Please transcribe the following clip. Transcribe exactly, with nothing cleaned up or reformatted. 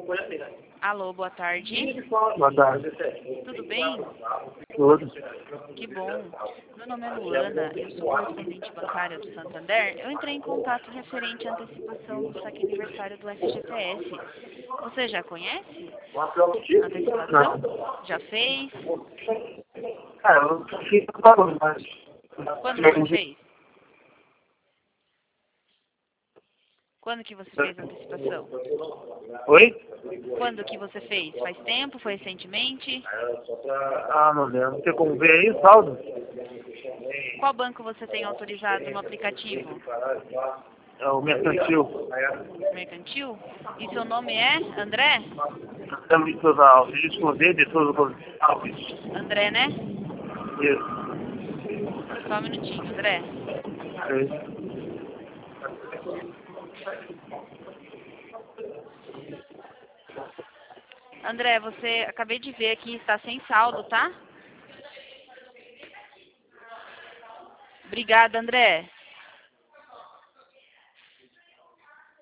Alô, boa tarde. Boa tarde. Tudo bem? Tudo. Que bom. Meu nome é Luana, eu sou correspondente bancária do Santander. Eu entrei em contato referente à antecipação do saque aniversário do F G T S. Você já conhece a antecipação? Não. Já fez? Ah, eu fiz barulho, mas... Quando você fez? Quando que você fez a antecipação? Oi? Quando que você fez? Faz tempo? Foi recentemente? Ah, meu Deus. Não tem como ver aí o saldo? Qual banco você tem autorizado no aplicativo? É o mercantil. Mercantil? E seu nome é André? Estamos de Souza Alves. Esconder de Souza Alves. André, né? Isso. Só um minutinho, André. Isso. André, você, acabei de ver aqui, está sem saldo, tá? Obrigada, André.